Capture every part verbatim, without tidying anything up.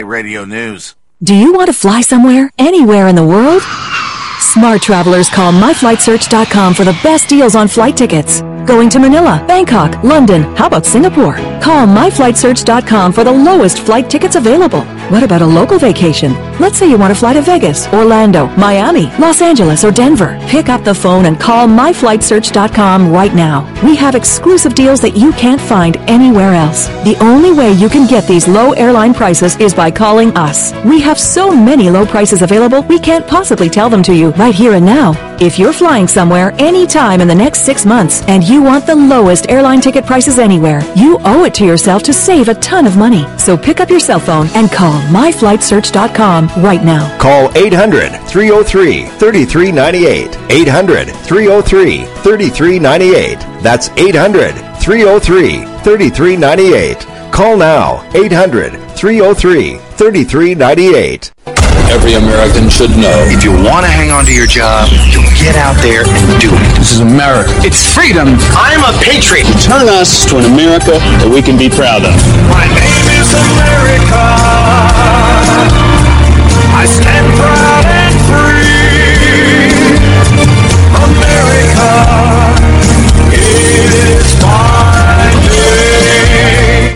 Radio News. Do you want to fly somewhere, anywhere in the world? Smart travelers call my flight search dot com for the best deals on flight tickets. Going to Manila, Bangkok, London, how about Singapore? Call my flight search dot com for the lowest flight tickets available. What about a local vacation? Let's say you want to fly to Vegas, Orlando, Miami, Los Angeles, or Denver. Pick up the phone and call my flight search dot com right now. We have exclusive deals that you can't find anywhere else. The only way you can get these low airline prices is by calling us. We have so many low prices available, we can't possibly tell them to you right here and now. If you're flying somewhere anytime in the next six months and you want the lowest airline ticket prices anywhere, you owe it to yourself to save a ton of money. So pick up your cell phone and call my flight search dot com right now. Call eight hundred, three oh three, three three nine eight. eight hundred, three oh three, three three nine eight. That's eight hundred, three oh three, three three nine eight. Call now. eight hundred, three oh three, three three nine eight. Every American should know. If you want to hang on to your job, you get out there and do it. This is America. It's freedom. I'm a patriot. Turn us to an America that we can be proud of. My name is America. I stand proud and free. America, it is my name.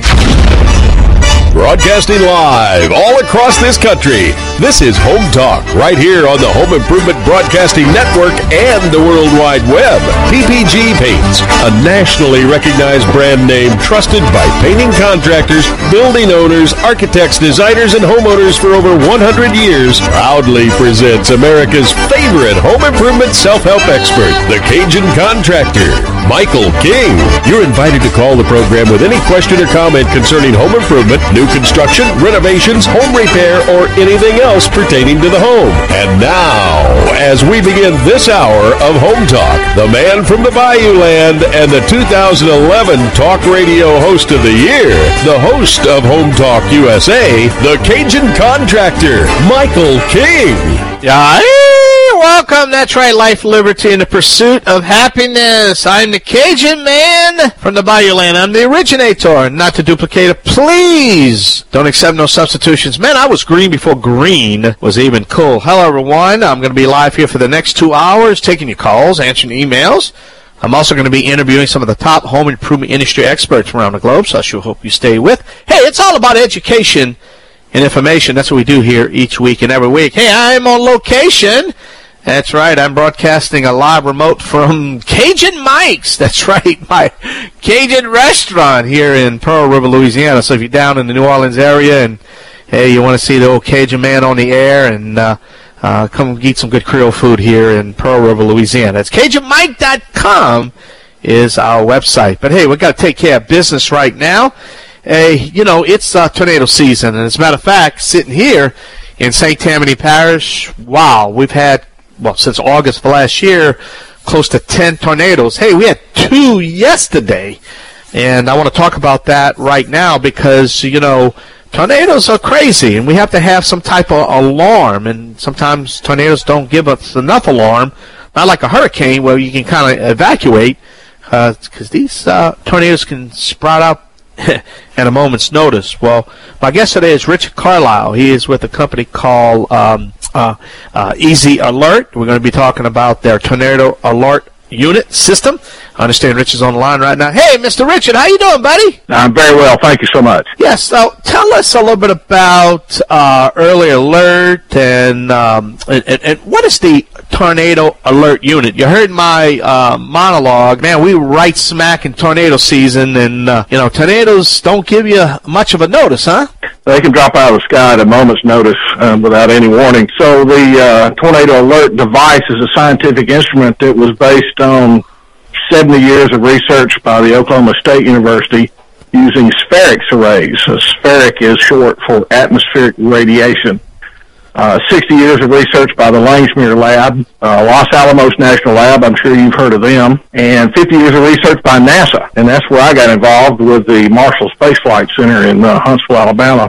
Broadcasting live all across this country. This is Home Talk, right here on the Home Improvement Broadcasting Network and the World Wide Web. P P G Paints, a nationally recognized brand name trusted by painting contractors, building owners, architects, designers, and homeowners for over one hundred years, proudly presents America's favorite home improvement self-help expert, the Cajun Contractor, Michael King. You're invited to call the program with any question or comment concerning home improvement, new construction, renovations, home repair, or anything else pertaining to the home. And now, as we begin this hour of Home Talk, the man from the Bayou Land and the two thousand eleven Talk Radio Host of the Year, the host of Home Talk U S A, the Cajun Contractor, Michael King. Yeah, welcome. That's right, life, liberty, and the pursuit of happiness. I'm the Cajun man from the Bayou Land. I'm the originator, not to duplicate it. Please don't accept no substitutions. Man, I was green before green was even cool. Hello, everyone. I'm going to be live here for the next two hours, taking your calls, answering emails. I'm also going to be interviewing some of the top home improvement industry experts around the globe, so I sure hope you stay with. Hey, it's all about education and information. That's what we do here each week and every week. Hey, I'm on location. That's right. I'm broadcasting a live remote from Cajun Mike's. That's right, my Cajun restaurant here in Pearl River, Louisiana. So if you're down in the New Orleans area and, hey, you want to see the old Cajun man on the air and uh, uh, come eat some good Creole food here in Pearl River, Louisiana. That's Cajun Mike dot com is our website. But, hey, we've got to take care of business right now. Hey, you know, it's uh, tornado season. And as a matter of fact, sitting here in Saint Tammany Parish, wow, we've had, well, since August of last year, close to ten tornadoes. Hey, we had two yesterday, and I want to talk about that right now because, you know, tornadoes are crazy, and we have to have some type of alarm, and sometimes tornadoes don't give us enough alarm, not like a hurricane where you can kind of evacuate, because uh, these uh, tornadoes can sprout out at a moment's notice. Well, my guest today is Richard Carlisle. He is with a company called um, uh, uh, Easy Alert. We're going to be talking about their tornado alert unit system. I understand Richard's on the line right now. Hey, Mister Richard, how you doing, buddy? I'm very well. Thank you so much. Yes, so tell us a little bit about uh, Early Alert and, um, and, and what is the tornado alert unit? You heard my uh, monologue. Man, we right smack in tornado season, and, uh, you know, tornadoes don't give you much of a notice, huh? They can drop out of the sky at a moment's notice um, without any warning. So the uh, tornado alert device is a scientific instrument that was based on seventy years of research by the Oklahoma State University using spherics arrays. So spheric is short for atmospheric radiation. Uh, sixty years of research by the Langsmere Lab, uh, Los Alamos National Lab, I'm sure you've heard of them, and fifty years of research by NASA. And that's where I got involved with the Marshall Space Flight Center in uh, Huntsville, Alabama.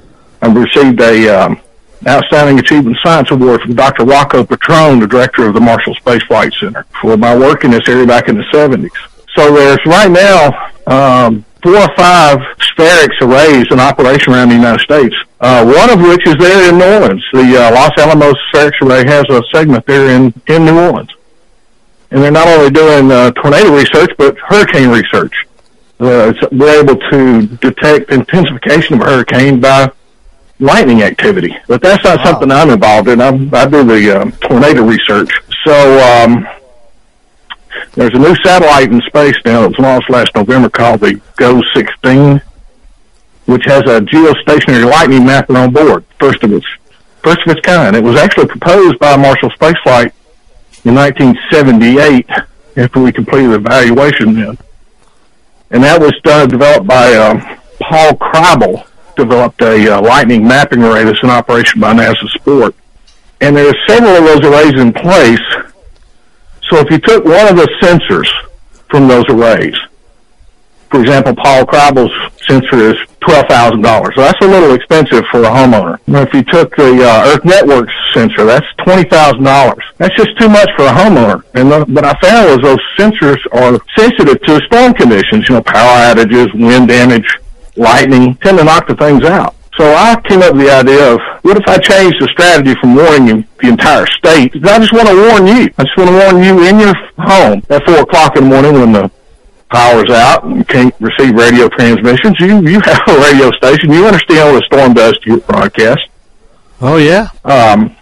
I received a um, Outstanding Achievement Science Award from Doctor Rocco Petrone, the director of the Marshall Space Flight Center, for my work in this area back in the seventies. So there's right now um, four or five Spherics arrays in operation around the United States, uh, one of which is there in New Orleans. The uh, Los Alamos Spherics array has a segment there in, in New Orleans. And they're not only doing uh, tornado research, but hurricane research. Uh, we're able to detect intensification of a hurricane by lightning activity. But that's not wow. something I'm involved in. I'm, I do the um, tornado research. So um, there's a new satellite in space now that was launched last November called the G O sixteen, which has a geostationary lightning mapper on board, first of its first of its kind. It was actually proposed by Marshall Space Flight in nineteen seventy-eight after we completed the evaluation then. And that was done, developed by um, Paul Kreibel, developed a uh, lightning mapping array that's in operation by NASA Sport. And there are several of those arrays in place. So if you took one of the sensors from those arrays, for example, Paul Kreibel's sensor is twelve thousand dollars. So that's a little expensive for a homeowner. If you took the uh, Earth Networks sensor, that's twenty thousand dollars. That's just too much for a homeowner. And the, what I found was those sensors are sensitive to storm conditions, you know, power outages, wind damage, lightning, tend to knock the things out. So I came up with the idea of, what if I changed the strategy from warning you the entire state? I just want to warn you. I just want to warn you in your home at four o'clock in the morning when the power's out and can't receive radio transmissions. You you have a radio station. You understand what a storm does to your broadcast. Oh, yeah. Um,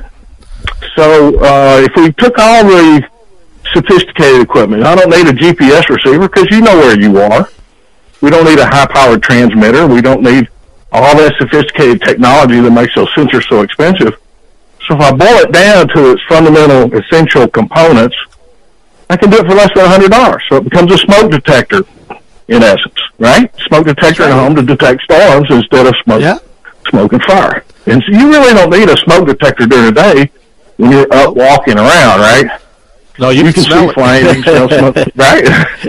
so uh, if we took all the sophisticated equipment, I don't need a G P S receiver because you know where you are. We don't need a high-powered transmitter. We don't need all that sophisticated technology that makes those sensors so expensive. So if I boil it down to its fundamental, essential components, I can do it for less than one hundred dollars. So it becomes a smoke detector, in essence, right? Smoke detector at home to detect storms instead of smoke, yeah. smoke and fire. And so you really don't need a smoke detector during the day when you're up walking around, right? No, you, you can, can see flames, you can smell smoke, right?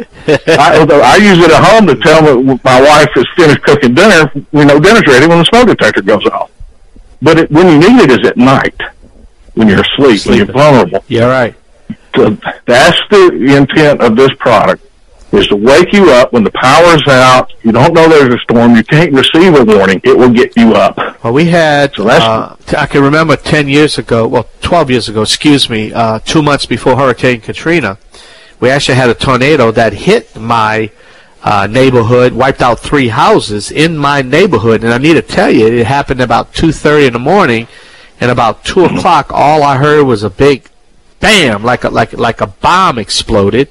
I, I use it at home to tell me my wife has finished cooking dinner. We know dinner's ready when the smoke detector goes off. But it, when you need it is at night, when you're asleep, Sleeping. when you're vulnerable. Yeah, right. So that's the intent of this product, is to wake you up when the power's out. You don't know there's a storm. You can't receive a warning. It will get you up. Well, we had, so uh, I can remember ten years ago, well, twelve years ago, excuse me, uh, two months before Hurricane Katrina, we actually had a tornado that hit my uh, neighborhood, wiped out three houses in my neighborhood. And I need to tell you, it happened about two thirty in the morning, and about two o'clock, all I heard was a big bam, like a, like, like a bomb exploded.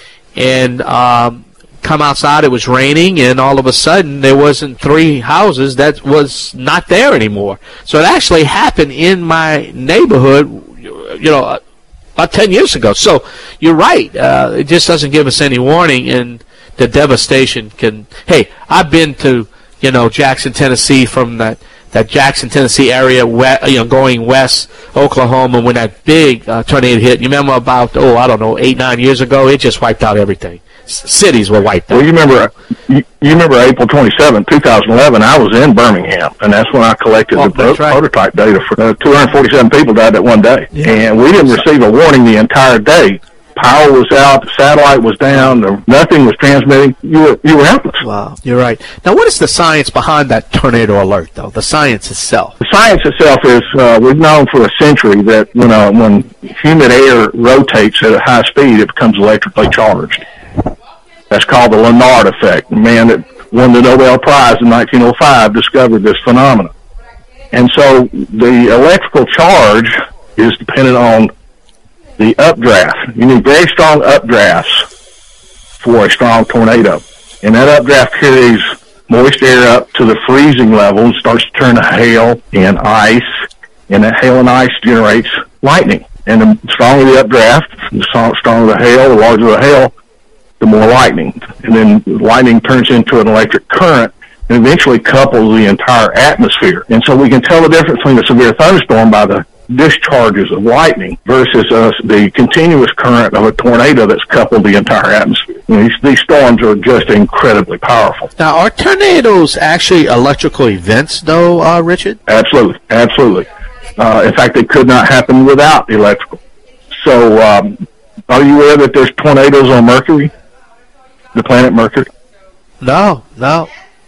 And um, come outside, it was raining, and all of a sudden there wasn't three houses that was not there anymore. So it actually happened in my neighborhood, you know, about ten years ago. So you're right. Uh, it just doesn't give us any warning, and the devastation can. Hey, I've been to, you know, Jackson, Tennessee, from that that Jackson, Tennessee area, we, you know, going west, Oklahoma, when that big uh, tornado hit. You remember about, oh, I don't know, eight, nine years ago, it just wiped out everything. S- cities were wiped out. Well, you remember, you, you remember April twenty-seventh, twenty eleven, I was in Birmingham, and that's when I collected oh, the pro- right. prototype data. For uh, two hundred forty-seven people died that one day, yeah. and we didn't receive a warning the entire day. Power was out, the satellite was down, the, nothing was transmitting. You were you were helpless. Wow, you're right. Now, what is the science behind that tornado alert, though? The science itself. The science itself is uh, we've known for a century that you know when humid air rotates at a high speed, it becomes electrically charged. That's called the Lenard effect. The man that won the Nobel Prize in nineteen oh five discovered this phenomenon. And so the electrical charge is dependent on the updraft. You need very strong updrafts for a strong tornado. And that updraft carries moist air up to the freezing level and starts to turn to hail and ice. And that hail and ice generates lightning. And the stronger the updraft, the stronger the hail, the larger the hail, the more lightning. And then lightning turns into an electric current and eventually couples the entire atmosphere. And so we can tell the difference between a severe thunderstorm by the discharges of lightning versus uh, the continuous current of a tornado that's coupled the entire atmosphere. You know, these, these storms are just incredibly powerful. Now, are tornadoes actually electrical events, though, uh, Richard? Absolutely, absolutely. Uh, in fact, they could not happen without electrical. So, um, are you aware that there's tornadoes on Mercury, the planet Mercury? No, no.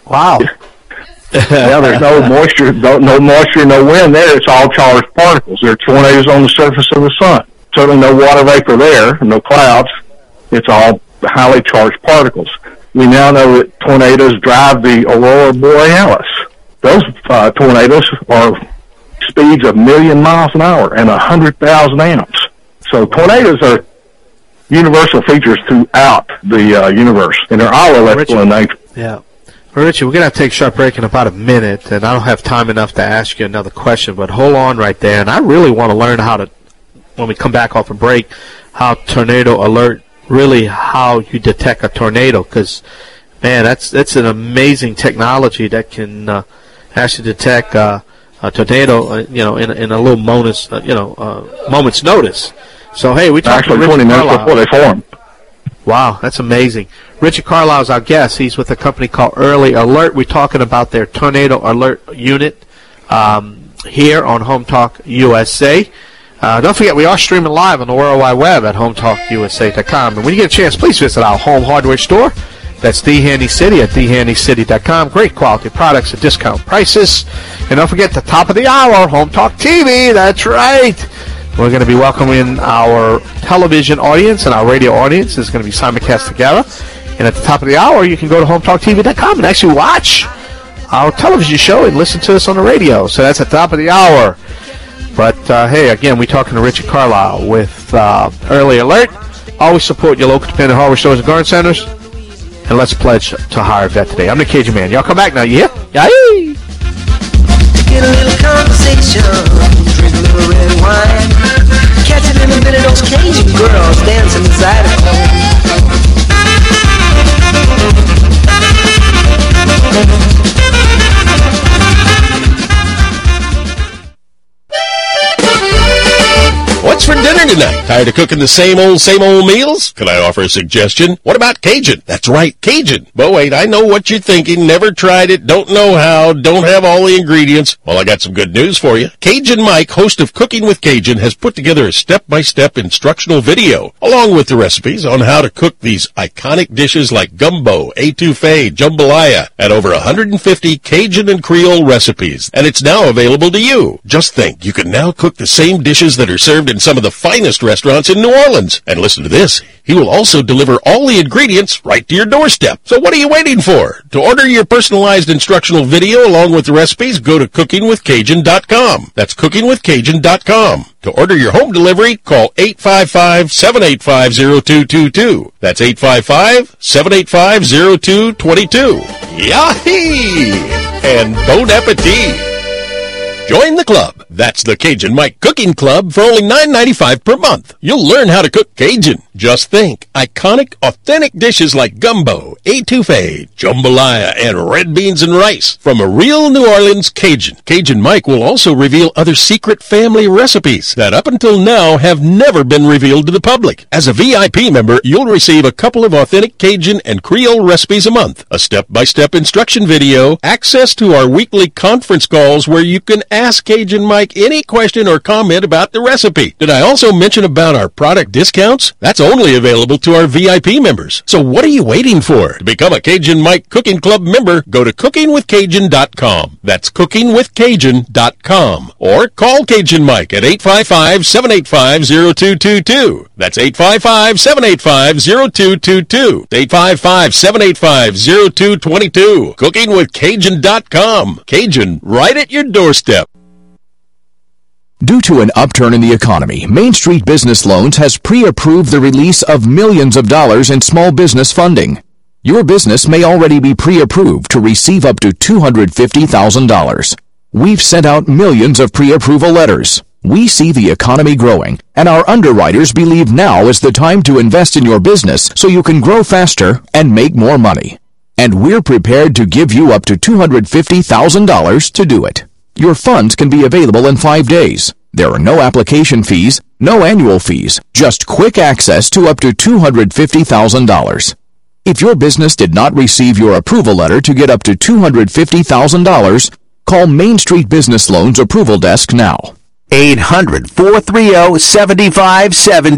Wow. Now there's no moisture, no, no moisture, no wind there. It's all charged particles. There are tornadoes on the surface of the sun. Certainly no water vapor there, no clouds. It's all highly charged particles. We now know that tornadoes drive the aurora borealis. Those uh, tornadoes are speeds of a million miles an hour and one hundred thousand amps. So tornadoes are universal features throughout the uh, universe, and they're all electrical in nature. Yeah. Well, Richie, we're going to have to take a short break in about a minute, and I don't have time enough to ask you another question, but hold on right there. And I really want to learn how to, when we come back off a break, how Tornado Alert, really how you detect a tornado, because, man, that's that's an amazing technology that can uh, actually detect uh, a tornado, uh, you know, in, in a little moment's, uh, you know, uh, moment's notice. So, hey, we talked Actually, to twenty minutes Carlisle. before they form. Wow, that's amazing. Richard Carlisle is our guest. He's with a company called Early Alert. We're talking about their Tornado Alert unit um, here on Home Talk U S A. Uh, don't forget, we are streaming live on the World Wide Web at home talk u s a dot com. And when you get a chance, please visit our home hardware store. That's The Handy City at the handy city dot com. Great quality products at discount prices. And don't forget, the top of the hour, Home Talk T V. That's right. We're going to be welcoming our television audience and our radio audience. It's going to be simulcast together. And at the top of the hour, you can go to home talk t v dot com and actually watch our television show and listen to us on the radio. So that's at the top of the hour. But, uh, hey, again, we're talking to Richard Carlisle with uh, Early Alert. Always support your local independent hardware stores and garden centers. And let's pledge to hire a vet today. I'm the Cajun Man. Y'all come back now. You hear? Yay! Get a little conversation, drink a little red wine, catch a little bit of those Cajun girls dancing inside of home. What's for dinner tonight? Tired of cooking the same old, same old meals? Could I offer a suggestion? What about Cajun? That's right, Cajun. But wait, I know what you're thinking. Never tried it, don't know how, don't have all the ingredients. Well, I got some good news for you. Cajun Mike, host of Cooking with Cajun, has put together a step-by-step instructional video, along with the recipes on how to cook these iconic dishes like gumbo, etouffee, jambalaya, and over one hundred fifty Cajun and Creole recipes. And it's now available to you. Just think, you can now cook the same dishes that are served in some of the finest restaurants in New Orleans. And listen to this. He will also deliver all the ingredients right to your doorstep. So what are you waiting for? To order your personalized instructional video along with the recipes, go to cooking with cajun dot com. That's cooking with cajun dot com. To order your home delivery, call eight five five, seven eight five, zero two two two. That's eight five five, seven eight five, zero two two two. Yahee! And bon appetit! Join the club. That's the Cajun Mike Cooking Club for only nine ninety-five per month. You'll learn how to cook Cajun. Just think, iconic, authentic dishes like gumbo, etouffee, jambalaya, and red beans and rice from a real New Orleans Cajun. Cajun Mike will also reveal other secret family recipes that up until now have never been revealed to the public. As a V I P member, you'll receive a couple of authentic Cajun and Creole recipes a month, a step-by-step instruction video, access to our weekly conference calls where you can ask Cajun Mike any question or comment about the recipe. Did I also mention about our product discounts? That's only available to our V I P members. So what are you waiting for? To become a Cajun Mike Cooking Club member, go to cooking with cajun dot com. That's cooking with cajun dot com. Or call Cajun Mike at eight five five, seven eight five, zero two two two. That's eight five five, seven eight five, zero two two two. eight five five, seven eight five, zero two two two. cooking with cajun dot com. Cajun, right at your doorstep. Due to an upturn in the economy, Main Street Business Loans has pre-approved the release of millions of dollars in small business funding. Your business may already be pre-approved to receive up to two hundred fifty thousand dollars. We've sent out millions of pre-approval letters. We see the economy growing, and our underwriters believe now is the time to invest in your business so you can grow faster and make more money. And we're prepared to give you up to two hundred fifty thousand dollars to do it. Your funds can be available in five days. There are no application fees, no annual fees, just quick access to up to two hundred fifty thousand dollars. If your business did not receive your approval letter to get up to two hundred fifty thousand dollars, call Main Street Business Loans Approval Desk now. eight hundred, four three zero, seven five seven zero.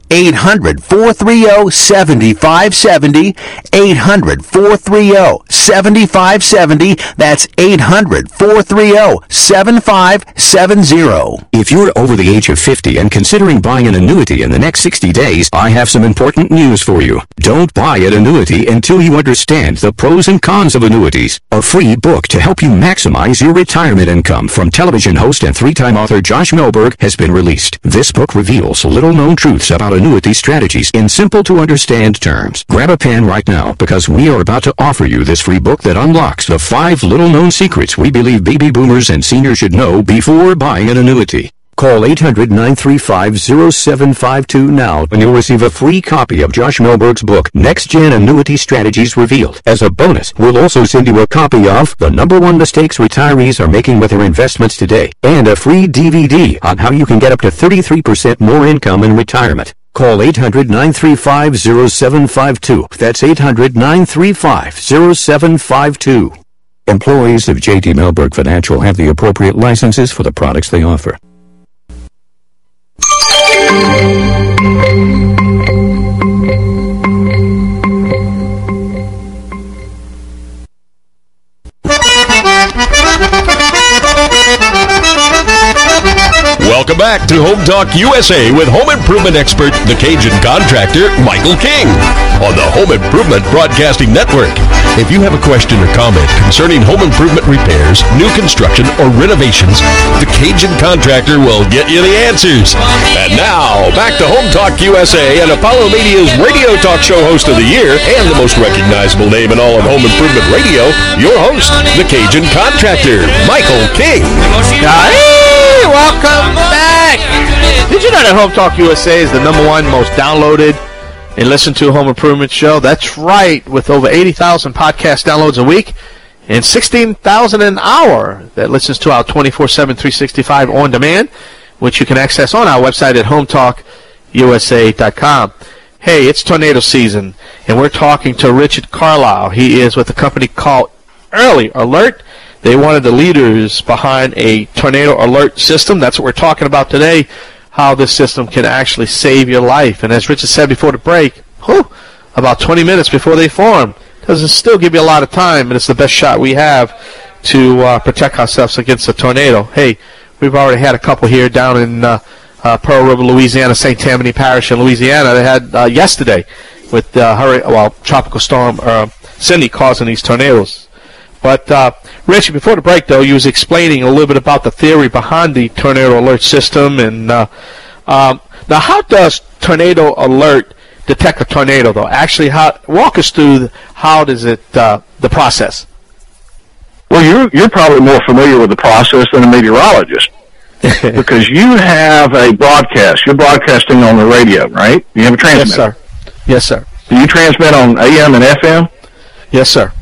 eight hundred, four three zero, seven five seven zero. eight hundred, four three zero, seven five seven zero. That's eight hundred, four three zero, seven five seven zero. If you're over the age of fifty and considering buying an annuity in the next sixty days, I have some important news for you. Don't buy an annuity until you understand the pros and cons of annuities. A free book to help you maximize your retirement income from television host and three-time author Josh Melberg has been released. This book reveals little-known truths about annuity strategies in simple-to-understand terms. Grab a pen right now because we are about to offer you this free book that unlocks the five little-known secrets we believe baby boomers and seniors should know before buying an annuity. Call eight hundred, nine three five, zero seven five two now and you'll receive a free copy of Josh Melberg's book, Next Gen Annuity Strategies Revealed. As a bonus, we'll also send you a copy of The Number One Mistakes Retirees Are Making with Their Investments Today and a free D V D on how you can get up to thirty-three percent more income in retirement. Call eight hundred, nine three five, zero seven five two. That's eight hundred, nine three five, zero seven five two. Employees of J T Melberg Financial have the appropriate licenses for the products they offer. Welcome back to Home Talk U S A with home improvement expert, the Cajun contractor, Michael King, on the Home Improvement Broadcasting Network. If you have a question or comment concerning home improvement repairs, new construction, or renovations, the Cajun contractor will get you the answers. And now, back to Home Talk U S A and Apollo Media's radio talk show host of the year and the most recognizable name in all of home improvement radio, your host, the Cajun contractor, Michael King. Hey, welcome back. Did you know that Home Talk U S A is the number one most downloaded and listened to home improvement show? That's right, with over eighty thousand podcast downloads a week and sixteen thousand an hour that listens to our twenty-four seven, three sixty-five on demand, which you can access on our website at home talk u s a dot com. Hey, it's tornado season, and we're talking to Richard Carlisle. He is with a company called Early Alert. They one of the leaders behind a tornado alert system. That's what we're talking about today, how this system can actually save your life. And as Richard said before the break, whew, about twenty minutes before they form, doesn't still give you a lot of time, and it's the best shot we have to uh, protect ourselves against a tornado. Hey, we've already had a couple here down in uh, uh, Pearl River, Louisiana, Saint Tammany Parish in Louisiana. They had uh, yesterday with uh, hurry, well, tropical storm uh, Cindy causing these tornadoes. But, uh, Richie, before the break, though, you was explaining a little bit about the theory behind the tornado alert system. And uh, um, now, how does tornado alert detect a tornado, though? Actually, how, walk us through how does it, uh, the process. Well, you're, you're probably more familiar with the process than a meteorologist because you have a broadcast. You're broadcasting on the radio, right? You have a transmitter. Yes, sir. Yes, sir. Do you transmit on A M and F M? Yes, sir.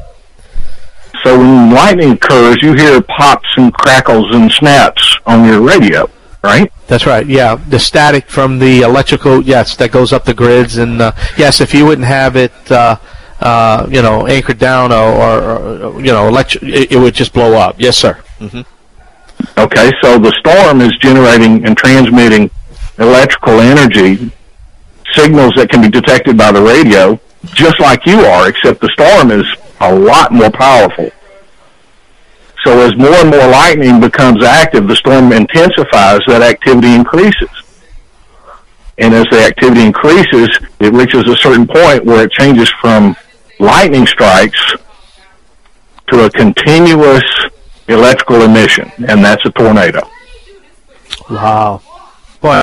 So when lightning occurs, you hear pops and crackles and snaps on your radio, right? That's right, yeah. The static from the electrical, yes, that goes up the grids. And, uh, yes, if you wouldn't have it, uh, uh, you know, anchored down or, or, or you know, electric, it, it would just blow up. Yes, sir. Mm-hmm. Okay, so the storm is generating and transmitting electrical energy, signals that can be detected by the radio, just like you are, except the storm is a lot more powerful. So as more and more lightning becomes active, the storm intensifies, that activity increases. And as the activity increases, it reaches a certain point where it changes from lightning strikes to a continuous electrical emission, and that's a tornado. Wow. Boy.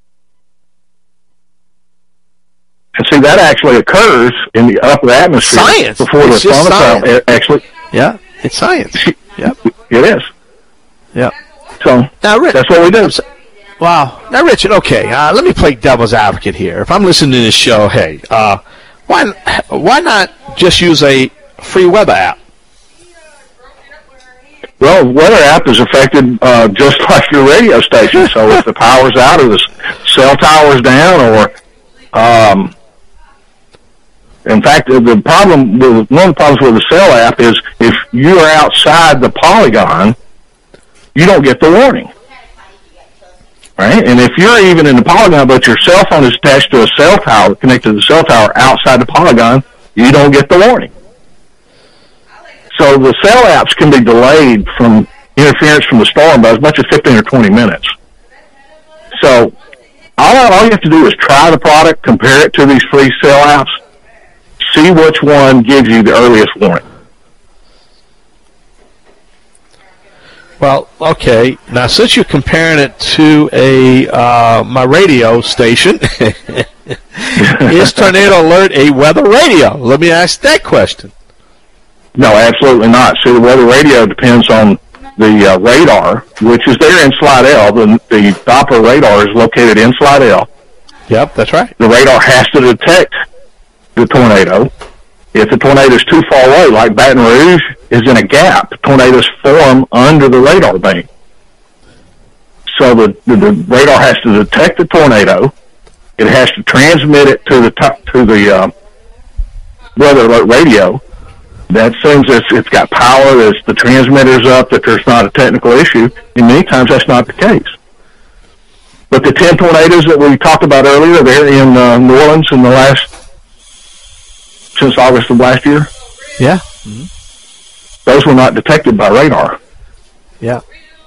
And see, that actually occurs in the upper atmosphere science. before it's the thunderstorm actually. Yeah, it's science. Yep. It is. Yep. So now, Rich, that's what we do. Wow. Now, Richard, okay, uh, let me play devil's advocate here. If I'm listening to this show, hey, uh, why why not just use a free weather app? Well, weather app is affected uh, just like your radio station. So if the power's out or the cell tower's down, or um, in fact, the problem with one of the problems with the cell app is if you're outside the polygon, you don't get the warning. right? And if you're even in the polygon, but your cell phone is attached to a cell tower, connected to the cell tower outside the polygon, you don't get the warning. So the cell apps can be delayed from interference from the storm by as much as fifteen or twenty minutes. So all, all you have to do is try the product, compare it to these free cell apps, see which one gives you the earliest warning. Well, okay. Now, since you're comparing it to a uh, my radio station, is Tornado Alert a weather radio? Let me ask that question. No, absolutely not. See, the weather radio depends on the uh, radar, which is there in Slide L. The, the Doppler radar is located in Slide L. Yep, that's right. The radar has to detect the tornado. If the tornado is too far away, like Baton Rouge is in a gap, tornadoes form under the radar beam. So the, the, the radar has to detect the tornado. It has to transmit it to the top, to the uh, weather alert radio. That seems it's, it's got power, that the transmitter's up, that there's not a technical issue, and many times that's not the case. But the ten tornadoes that we talked about earlier, they're in uh, New Orleans in the last, since August of last year. Yeah. Mm-hmm. Those were not detected by radar. Yeah.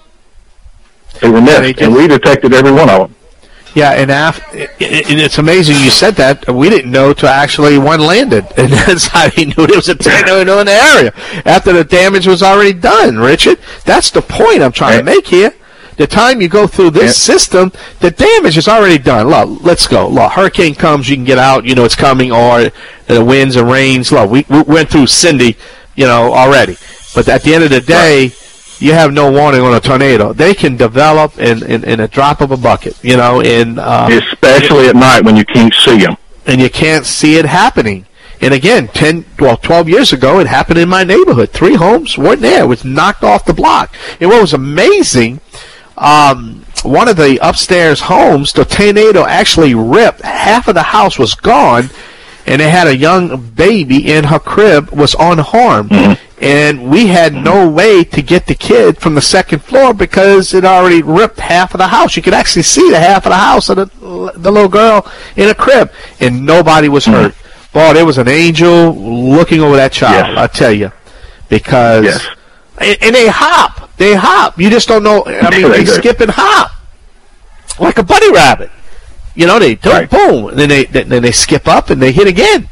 They were missed, yeah, they and we detected every one of them. Yeah, and af- it, it, it's amazing you said that. We didn't know till actually one landed, and that's how he knew there was a tornado in the area after the damage was already done, Richard. That's the point I'm trying right. to make here. The time you go through this yeah. system, the damage is already done. Look, let's go. Look, hurricane comes, you can get out, you know it's coming, or the winds and rains. Look, we, we went through Cindy, you know, already. But at the end of the day, right. you have no warning on a tornado. They can develop in, in, in a drop of a bucket, you know. In, um, Especially at night when you can't see them. And you can't see it happening. And again, ten, well, twelve years ago, it happened in my neighborhood. Three homes weren't there. It was knocked off the block. And what was amazing, um, one of the upstairs homes, the tornado actually ripped. Half of the house was gone, and they had a young baby in her crib, was unharmed. Mm-hmm. And we had no way to get the kid from the second floor because it already ripped half of the house. You could actually see the half of the house of the, the little girl in a crib, and nobody was hurt. Mm-hmm. Boy, there was an angel looking over that child, yes. I tell you. Because, yes. and, and they hop. They hop. You just don't know. I mean, they, they skip and hop like a bunny rabbit. You know, they do right. boom, and then they then they skip up and they hit again.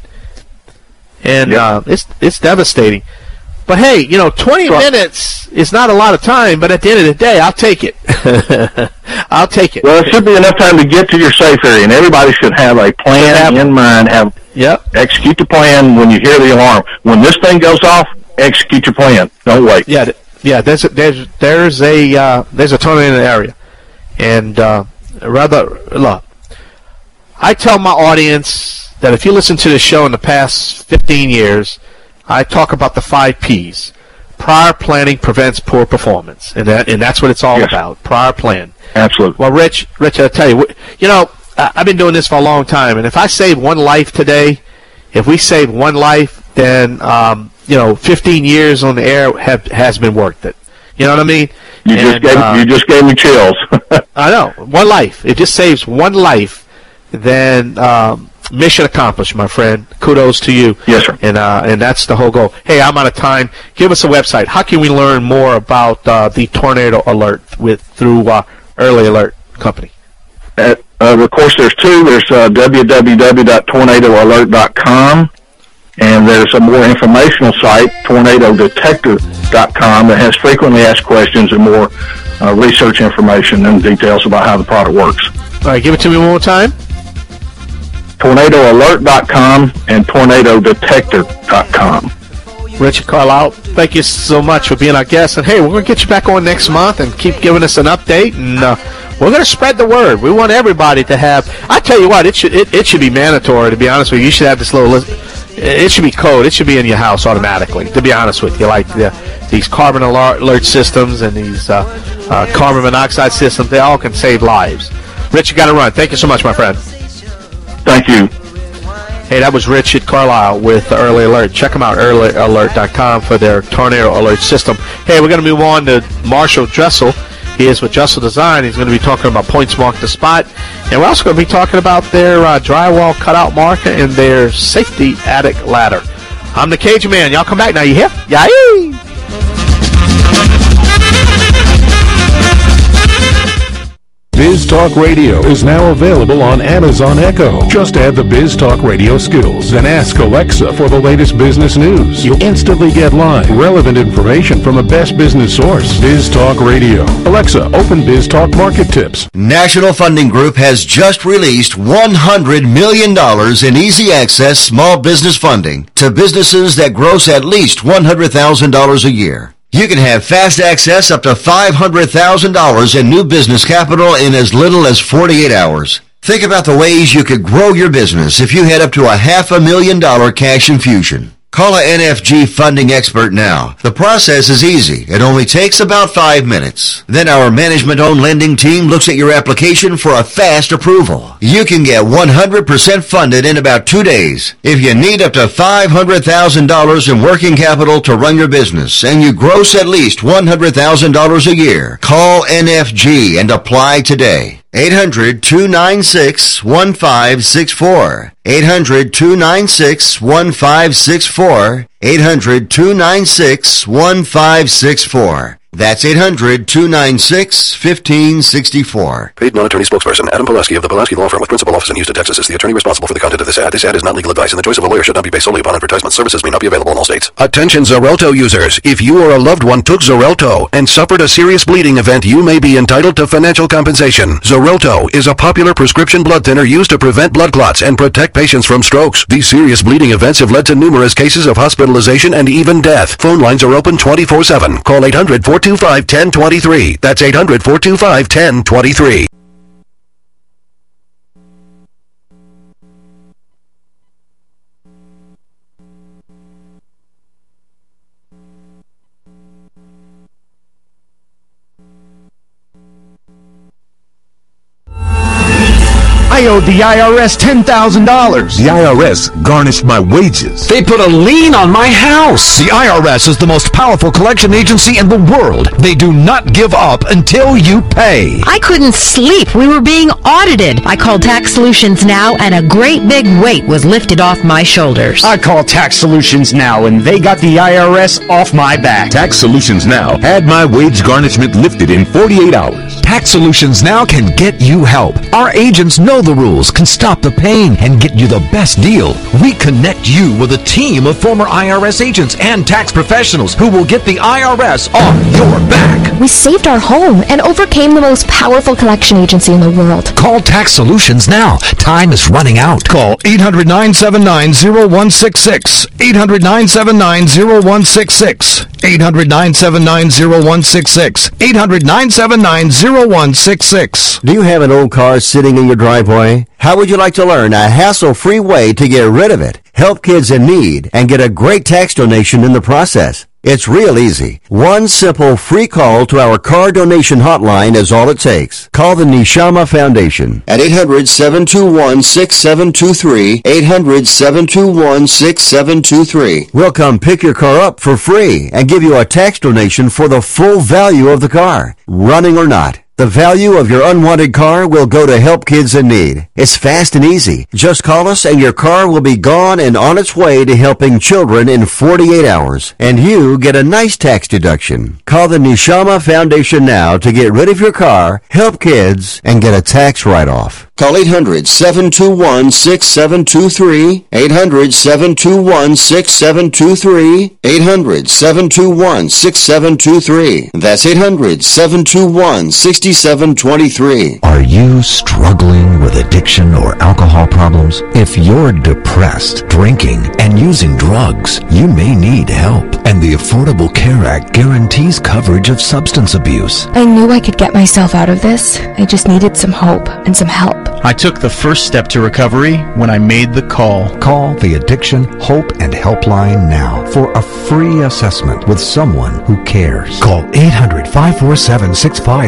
And yep. uh, it's it's devastating. But hey, you know, twenty well, minutes is not a lot of time, but at the end of the day, I'll take it. I'll take it. Well, it should be enough time to get to your safe area, and everybody should have a plan in mind. Have yep. execute the plan when you hear the alarm. When this thing goes off, execute your plan. Don't wait. Yeah, yeah. There's a, there's there's a uh, there's a tornado in the area, and uh, rather look. I tell my audience that if you listen to the show in the past fifteen years, I talk about the five P's. Prior planning prevents poor performance, and that and that's what it's all yes. about. Prior plan. Absolutely. Well, Rich, Rich, I'll tell you, you know, I've been doing this for a long time, and if I save one life today, if we save one life, then um, you know, fifteen years on the air have, has been worth it. You know what I mean? You and, just gave uh, you just gave me chills. I know, one life. It just saves one life. Then um, mission accomplished, my friend. Kudos to you. Yes, sir. And uh, and that's the whole goal. Hey, I'm out of time. Give us a website. How can we learn more about uh, the Tornado Alert with through uh, Early Alert Company? Uh, uh, of course, there's two. There's uh, w w w dot tornado alert dot com, and there's a more informational site, tornado detector dot com, that has frequently asked questions and more uh, research information and details about how the product works. All right, give it to me one more time. tornado alert dot com and tornado detector dot com. Richard Carlisle, thank you so much for being our guest. And, hey, we're going to get you back on next month and keep giving us an update. And uh, we're going to spread the word. We want everybody to have – I tell you what, it should it, it should be mandatory, to be honest with you. You should have this little list. It should be code. It should be in your house automatically, to be honest with you. Like the, these carbon alert, alert systems and these uh, uh, carbon monoxide systems, they all can save lives. Rich, you got to run. Thank you so much, my friend. Thank you. Hey, that was Richard Carlisle with Early Alert. Check them out, early alert dot com, for their tornado alert system. Hey, we're going to move on to Marshall Dressel. He is with Justle Design. He's going to be talking about Points Mark the Spot. And we're also going to be talking about their uh, drywall cutout marker and their safety attic ladder. I'm the Cajun Man. Y'all come back now. You hear? Yay! Biz Talk Radio is now available on Amazon Echo. Just add the Biz Talk Radio skills and ask Alexa for the latest business news. You'll instantly get live, relevant information from the best business source. Biz Talk Radio. Alexa, open Biz Talk Market Tips. National Funding Group has just released one hundred million dollars in easy access small business funding to businesses that gross at least one hundred thousand dollars a year. You can have fast access up to five hundred thousand dollars in new business capital in as little as forty-eight hours. Think about the ways you could grow your business if you had up to a half a million dollar cash infusion. Call a N F G funding expert now. The process is easy. It only takes about five minutes. Then our management-owned lending team looks at your application for a fast approval. You can get one hundred percent funded in about two days. If you need up to five hundred thousand dollars in working capital to run your business and you gross at least one hundred thousand dollars a year, call N F G and apply today. eight hundred, two nine six, one five six four. eight hundred, two nine six, one five six four. eight hundred, two nine six, one five six four. That's eight hundred, two nine six, one five six four. Paid non-attorney spokesperson Adam Pulaski of the Pulaski Law Firm with principal office in Houston, Texas is the attorney responsible for the content of this ad. This ad is not legal advice, and the choice of a lawyer should not be based solely upon advertisement. Services may not be available in all states. Attention Xarelto users. If you or a loved one took Xarelto and suffered a serious bleeding event, you may be entitled to financial compensation. Xarelto is a popular prescription blood thinner used to prevent blood clots and protect patients from strokes. These serious bleeding events have led to numerous cases of hospitalization and even death. Phone lines are open twenty-four seven. Call eight hundred, four two five, one zero two three. That's eight hundred, four two five, one zero two three. I owed the I R S ten thousand dollars. The I R S garnished my wages. They put a lien on my house. The I R S is the most powerful collection agency in the world. They do not give up until you pay. I couldn't sleep. We were being audited. I called Tax Solutions Now, and a great big weight was lifted off my shoulders. I called Tax Solutions Now, and they got the I R S off my back. Tax Solutions Now had my wage garnishment lifted in forty-eight hours. Tax Solutions Now can get you help. Our agents know the rules, can stop the pain, and get you the best deal. We connect you with a team of former I R S agents and tax professionals who will get the I R S off your back. We saved our home and overcame the most powerful collection agency in the world. Call Tax Solutions now. Time is running out. Call eight hundred, nine seven nine, zero one six six. eight hundred, nine seven nine, zero one six six. eight hundred, nine seven nine, zero one six six. eight hundred, nine seven nine, zero one six six. Do you have an old car sitting in your driveway? How would you like to learn a hassle-free way to get rid of it, help kids in need, and get a great tax donation in the process? It's real easy. One simple free call to our car donation hotline is all it takes. Call the Neshama Foundation at eight hundred, seven two one, six seven two three, eight hundred, seven two one, six seven two three. We'll come pick your car up for free and give you a tax donation for the full value of the car, running or not. The value of your unwanted car will go to help kids in need. It's fast and easy. Just call us and your car will be gone and on its way to helping children in forty-eight hours. And you get a nice tax deduction. Call the Neshama Foundation now to get rid of your car, help kids, and get a tax write-off. Call eight hundred, seven two one, six seven two three, eight hundred, seven two one, six seven two three, eight hundred, seven two one, six seven two three. That's eight hundred, seven two one, six seven two three. Are you struggling with addiction or alcohol problems? If you're depressed, drinking, and using drugs, you may need help. And the Affordable Care Act guarantees coverage of substance abuse. I knew I could get myself out of this. I just needed some hope and some help. I took the first step to recovery when I made the call. Call the Addiction, Hope, and Helpline now for a free assessment with someone who cares. Call eight hundred, five four seven, six five three three.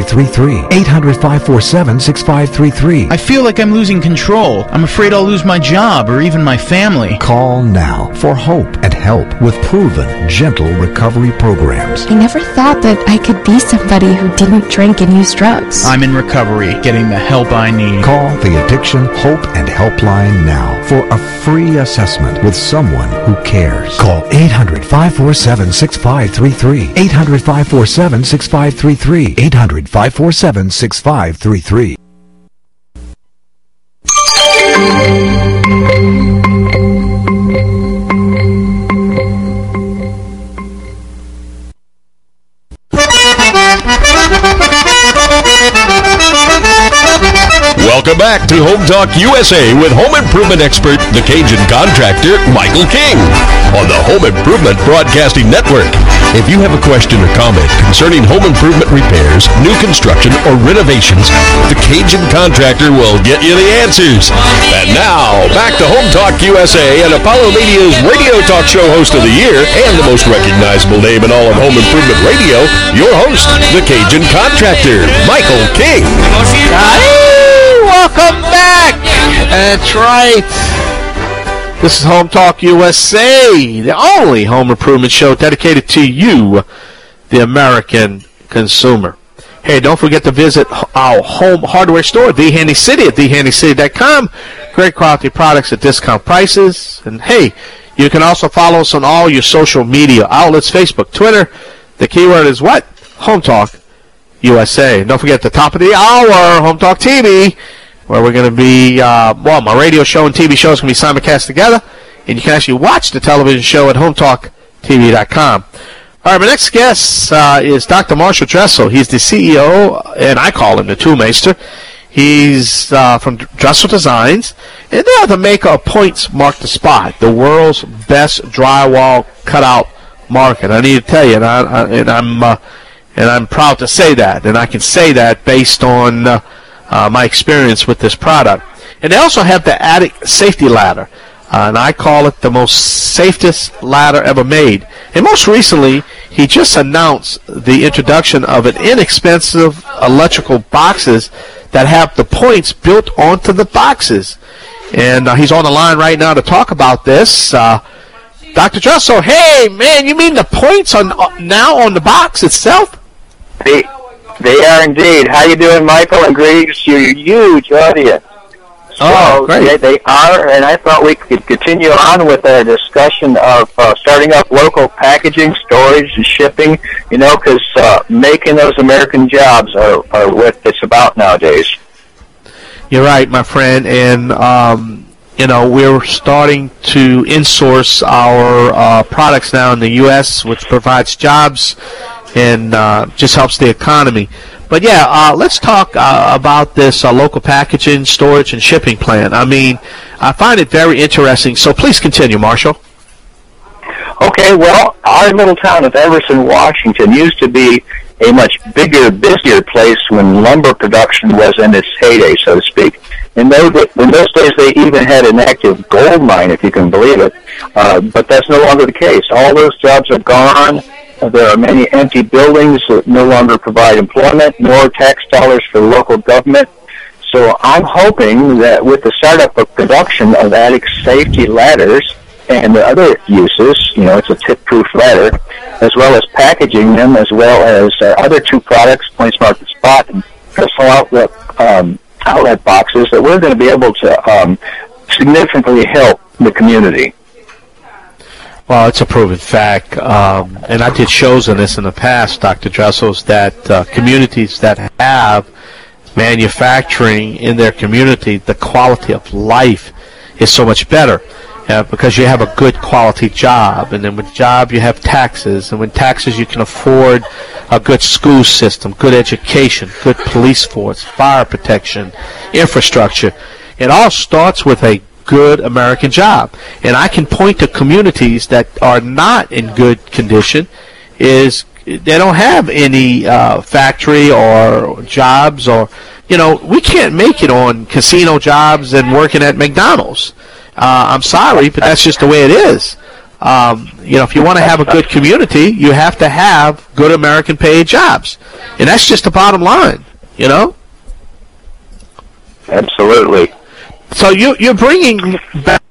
three. eight hundred, five four seven, six five three three. I feel like I'm losing control. I'm afraid I'll lose my job or even my family. Call now for hope and help with proven, gentle recovery programs. I never thought that I could be somebody who didn't drink and use drugs. I'm in recovery, getting the help I need. Call the Addiction Hope and Helpline now for a free assessment with someone who cares. Call eight hundred, five four seven, six five three three. eight hundred, five four seven, six five three three. eight hundred, five four seven, six five three three. Welcome back to Home Talk U S A with home improvement expert, the Cajun contractor, Michael King, on the Home Improvement Broadcasting Network. If you have a question or comment concerning home improvement repairs, new construction, or renovations, the Cajun contractor will get you the answers. And now, back to Home Talk U S A and Apollo Media's radio talk show host of the year and the most recognizable name in all of home improvement radio, your host, the Cajun contractor, Michael King. Welcome back. That's right. This is Home Talk U S A, the only home improvement show dedicated to you, the American consumer. Hey, don't forget to visit our home hardware store, The Handy City, at the handy city dot com. Great quality products at discount prices. And hey, you can also follow us on all your social media outlets, Facebook, Twitter. The keyword is what? Home Talk U S A. And don't forget, at the top of the hour, Home Talk T V, where we're going to be, uh, well, my radio show and T V show is going to be simulcast together, and you can actually watch the television show at home talk T V dot com. All right, my next guest uh, is Doctor Marshall Dressel. He's the C E O, and I call him the Toolmaster. He's uh, from Dressel Designs, and they are the maker of Points Mark the Spot, the world's best drywall cutout market. I need to tell you, and, I, I, and I'm uh, and I'm proud to say that, and I can say that based on uh, Uh, my experience with this product. And they also have the attic safety ladder, uh, and I call it the most safest ladder ever made. And most recently, he just announced the introduction of an inexpensive electrical boxes that have the points built onto the boxes. And uh, he's on the line right now to talk about this. Uh, Doctor Dressel, hey, man, you mean the points are now on the box itself? Hey. They are indeed. How you doing, Michael? And greetings to your huge audience. So, oh, great. They, they are, and I thought we could continue on with our discussion of uh, starting up local packaging, storage, and shipping, you know, because uh, making those American jobs are, are what it's about nowadays. You're right, my friend, and, um, you know, we're starting to insource our uh, products now in the U S, which provides jobs and uh, just helps the economy. But yeah, uh, let's talk uh, about this uh, local packaging, storage, and shipping plan. I mean, I find it very interesting. So please continue, Marshall. Okay, well, our little town of Everson, Washington, used to be a much bigger, busier place when lumber production was in its heyday, so to speak. In those, in those days, they even had an active gold mine, if you can believe it. Uh, but that's no longer the case. All those jobs are gone. There are many empty buildings that no longer provide employment, nor tax dollars for local government. So I'm hoping that with the startup of production of attic safety ladders and the other uses, you know, it's a tip-proof ladder, as well as packaging them, as well as our other two products, Points Mark the Spot and Dressel outlet, um, outlet boxes, that we're going to be able to um, significantly help the community. Well, it's a proven fact, um, and I did shows on this in the past, Doctor Dressels, that uh, communities that have manufacturing in their community, the quality of life is so much better uh, because you have a good quality job, and then with job you have taxes, and with taxes you can afford a good school system, good education, good police force, fire protection, infrastructure. It all starts with a good American job. And I can point to communities that are not in good condition, is they don't have any uh, factory or jobs, or, you know, we can't make it on casino jobs and working at McDonald's. Uh, I'm sorry, but that's just the way it is. Um, you know, if you want to have a good community, you have to have good American paid jobs. And that's just the bottom line. You know. Absolutely. So you you're bringing back.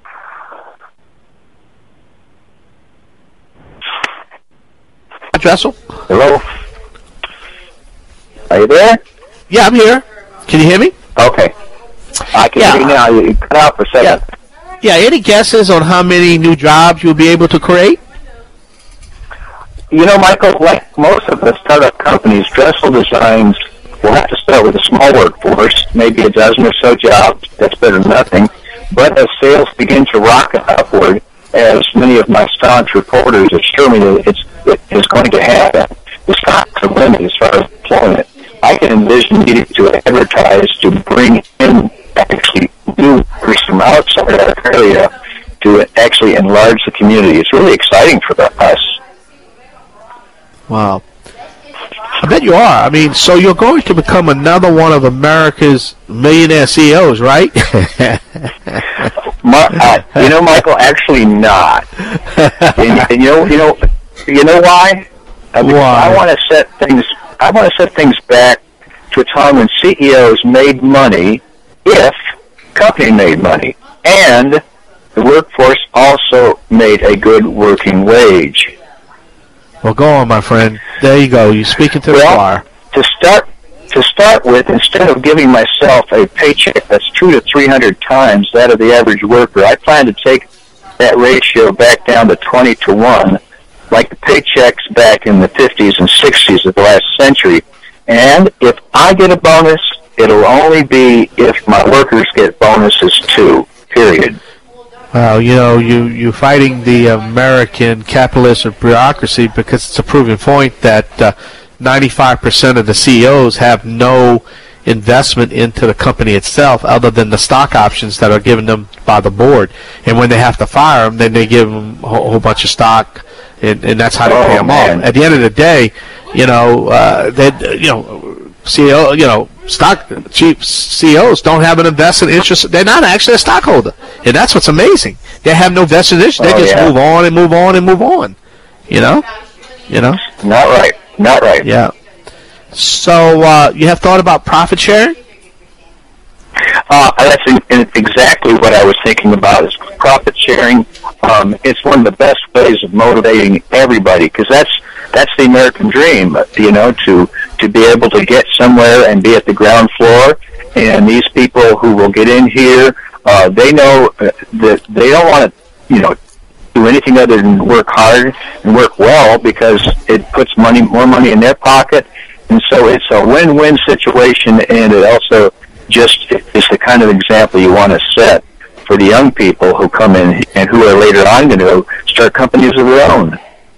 Dressel? Hello? Are you there? Yeah, I'm here. Can you hear me? Okay. I can Yeah. hear you now. You cut out for a second. Yeah, any guesses on how many new jobs you'll be able to create? You know, Michael, like most of the startup companies, Dressel Designs will have to start with a small workforce, maybe a dozen or so jobs. That's better than nothing. But as sales begin to rocket upward, as many of my staunch reporters assure me that it's, it is going to happen, the stocks are limited as far as employment. I can envision needing to advertise to bring in actually new workers from outside our area to actually enlarge the community. It's really exciting for the, us. Wow. I bet you are. I mean, so you're going to become another one of America's millionaire C E Os, right? My, uh, you know, Michael, actually not. And, and you know, you know, you know why? Uh, because Why? I want to set things. I want to set things back to a time when C E Os made money if company made money, and the workforce also made a good working wage. Well, go on, my friend. There you go. You're speaking to the Well, choir. to start to start with, instead of giving myself a paycheck that's two to three hundred times that of the average worker, I plan to take that ratio back down to twenty to one, like the paychecks back in the fifties and sixties of the last century. And if I get a bonus, it'll only be if my workers get bonuses too. Period. Well, you know, you, you're fighting the American capitalist bureaucracy because it's a proven point that uh, ninety-five percent of the C E Os have no investment into the company itself other than the stock options that are given them by the board. And when they have to fire them, then they give them a whole, whole bunch of stock, and, and that's how they Oh, pay them man. off. At the end of the day, you know, uh, they, you know, C E O, you know, stock chief C E Os don't have an invested interest. They're not actually a stockholder, and that's what's amazing. They have no vested interest. They Oh, just yeah. move on and move on and move on. You know, you know. Not right. Not right. Yeah. So uh, you have thought about profit sharing? Uh, that's in, in exactly what I was thinking about is profit sharing. Um, it's one of the best ways of motivating everybody because that's that's the American dream, you know, to to be able to get somewhere and be at the ground floor. And these people who will get in here, uh, they know uh, that they don't want to, you know, do anything other than work hard and work well because it puts money, more money in their pocket. And so it's a win-win situation, and it also just is the kind of example you want to set for the young people who come in and who are later on going to start companies of their own.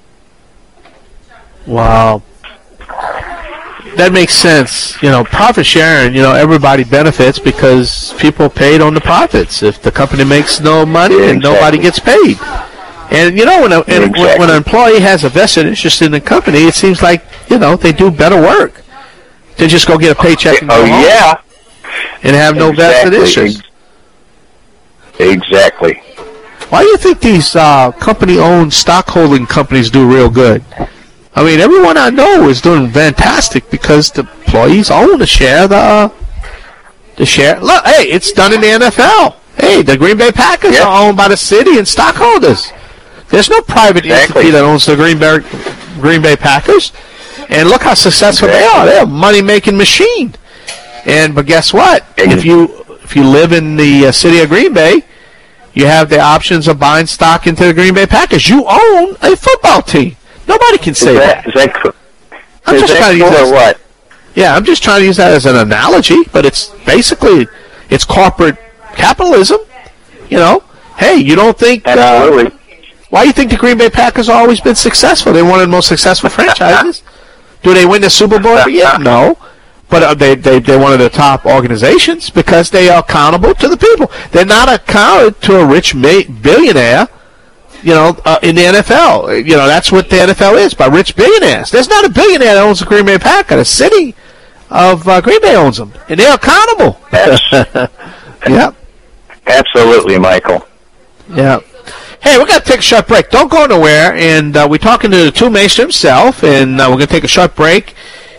Wow. That makes sense. You know, profit sharing, you know, everybody benefits because people paid on the profits. If the company makes no money, Yeah, then nobody exactly. gets paid. And, you know, when, a, and when, Exactly. when an employee has a vested interest in the company, it seems like, you know, they do better work. They just go get a paycheck and go Oh, home yeah. and have no vested Exactly. interest. Exactly. Why do you think these uh, company-owned stockholding companies do real good? I mean, everyone I know is doing fantastic because the employees own the share. The the share. Look, hey, it's done in the N F L. Hey, the Green Bay Packers Yeah. are owned by the city and stockholders. There's no private Exactly. entity that owns the Green Bay Green Bay Packers. And look how successful they are. They're a money-making machine. And but guess what? If you if you live in the uh, city of Green Bay, you have the options of buying stock into the Green Bay Packers. You own a football team. Nobody can say Is that. that, is that, co- I'm is just that trying to use cool that or what? Yeah, I'm just trying to use that as an analogy, but it's basically it's corporate capitalism. You know, hey, you don't think uh, Absolutely. why do you think the Green Bay Packers have always been successful? They're one of the most successful franchises. Do they win the Super Bowl every year? No. But uh, they, they, they're one of the top organizations because they are accountable to the people. They're not accounted to a rich ma- billionaire, you know, uh, in the N F L. You know, that's what the N F L is, by rich billionaires. There's not a billionaire that owns the Green Bay Packers. The city of uh, Green Bay owns them, and they're accountable. Yep. Absolutely, Michael. Yeah. Hey, we're going to take a short break. Don't go nowhere. And uh, we're talking to the Two Maester himself, and uh, we're going to take a short break.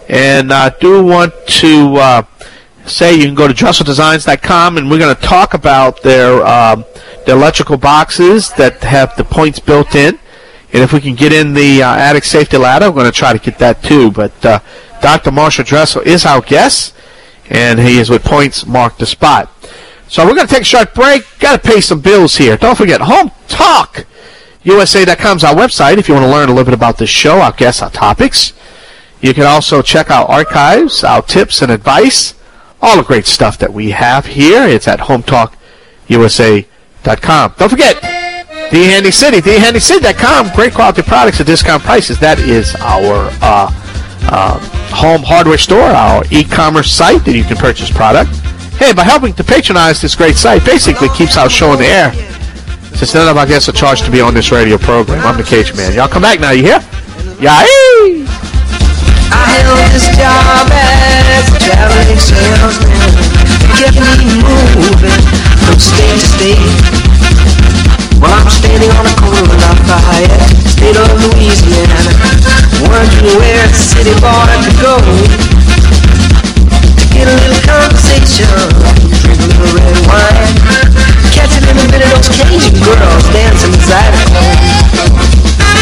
And I uh, do want to uh, say you can go to Dressel Designs dot com, and we're going to talk about their, um, their electrical boxes that have the points built in. And if we can get in the uh, attic safety ladder, we're going to try to get that too. But uh, Doctor Marshall Dressel is our guest, and he is with Points Mark the Spot. So we're going to take a short break. Got to pay some bills here. Don't forget, Home Talk U S A dot com is our website if you want to learn a little bit about this show, our guests, our topics. You can also check our archives, our tips and advice, all the great stuff that we have here. It's at Home Talk U S A dot com. Don't forget, D Handy City, D Handy City dot com. Great quality products at discount prices. That is our uh, uh, home hardware store, our e-commerce site that you can purchase product. Hey, by helping to patronize this great site, basically keeps our show in the air. Since none of our guests are charged to be on this radio program. I'm the Cajun Man. Y'all come back now, you hear? Yay! I held this job as a traveling salesman. It kept me moving from state to state. While I'm standing on the corner of Lafayette, state of Louisiana, wondering where the city boy could go to get a little conversation, drink a little red wine, catch a little bit of those Cajun girls dancing inside of home.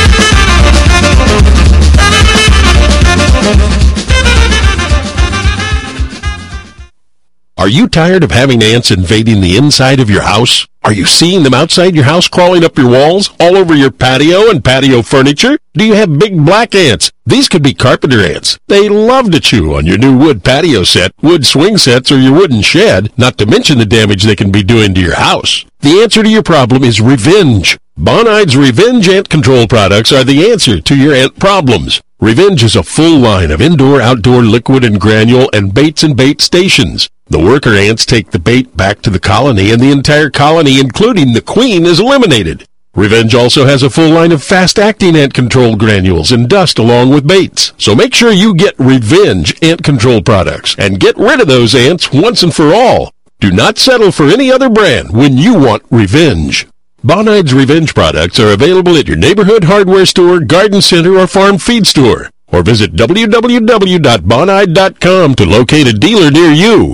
Are you tired of having ants invading the inside of your house? Are you seeing them outside your house crawling up your walls, all over your patio and patio furniture? Do you have big black ants? These could be carpenter ants. They love to chew on your new wood patio set, wood swing sets, or your wooden shed, not to mention the damage they can be doing to your house. The answer to your problem is Revenge. Bonide's Revenge Ant Control products are the answer to your ant problems. Revenge is a full line of indoor-outdoor liquid and granule and baits and bait stations. The worker ants take the bait back to the colony, and the entire colony, including the queen, is eliminated. Revenge also has a full line of fast-acting ant control granules and dust along with baits. So make sure you get Revenge Ant Control products and get rid of those ants once and for all. Do not settle for any other brand when you want Revenge. Bonide's Revenge products are available at your neighborhood hardware store, garden center, or farm feed store. Or visit w w w dot bonide dot com to locate a dealer near you.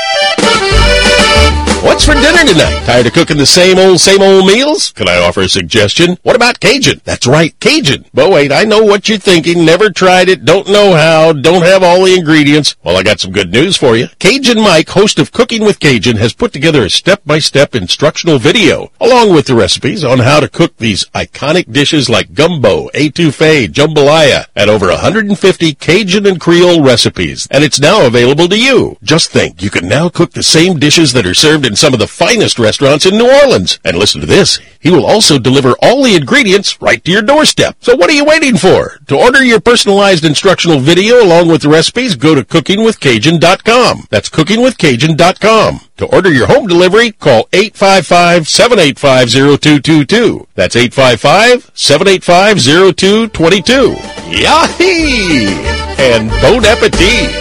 What's for dinner tonight? Tired of cooking the same old, same old meals? Can I offer a suggestion? What about Cajun? That's right, Cajun. But wait, I know what you're thinking. Never tried it, don't know how, don't have all the ingredients. Well, I got some good news for you. Cajun Mike, host of Cooking with Cajun, has put together a step-by-step instructional video, along with the recipes on how to cook these iconic dishes like gumbo, etouffee, jambalaya, and over one hundred fifty Cajun and Creole recipes. And it's now available to you. Just think, you can now cook the same dishes that are served in some of the finest restaurants in New Orleans. And listen to this, he will also deliver all the ingredients right to your doorstep. So what are you waiting for? To order your personalized instructional video along with the recipes, go to cooking with cajun dot com. That's cooking with cajun dot com. To order your home delivery, call eight five five, seven eight five, zero two two two. That's eight five five, seven eight five, zero two two two. Yahee! And bon appetit!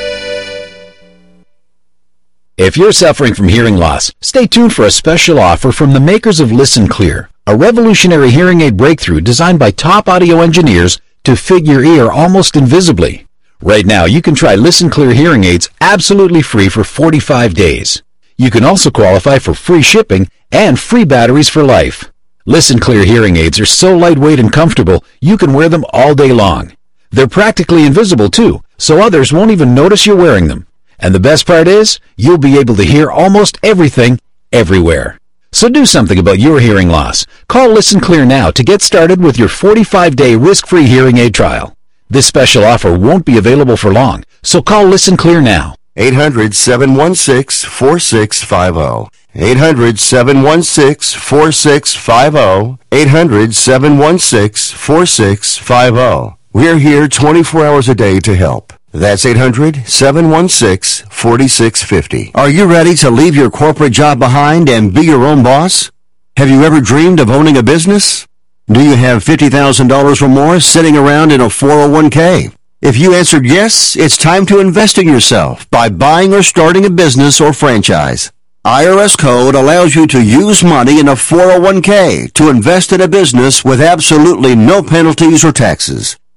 If you're suffering from hearing loss, stay tuned for a special offer from the makers of Listen Clear, a revolutionary hearing aid breakthrough designed by top audio engineers to fit your ear almost invisibly. Right now, you can try Listen Clear hearing aids absolutely free for forty-five days. You can also qualify for free shipping and free batteries for life. Listen Clear hearing aids are so lightweight and comfortable, you can wear them all day long. They're practically invisible too, so others won't even notice you're wearing them. And the best part is, you'll be able to hear almost everything, everywhere. So do something about your hearing loss. Call Listen Clear now to get started with your forty-five day risk-free hearing aid trial. This special offer won't be available for long, so call Listen Clear now. eight hundred, seven one six, four six five zero. eight hundred, seven one six, four six five zero. eight hundred, seven one six, four six five zero. We're here twenty-four hours a day to help. That's eight hundred, seven one six, four six five zero. Are you ready to leave your corporate job behind and be your own boss? Have you ever dreamed of owning a business? Do you have fifty thousand dollars or more sitting around in a four oh one k? If you answered yes, it's time to invest in yourself by buying or starting a business or franchise. I R S Code allows you to use money in a four oh one k to invest in a business with absolutely no penalties or taxes.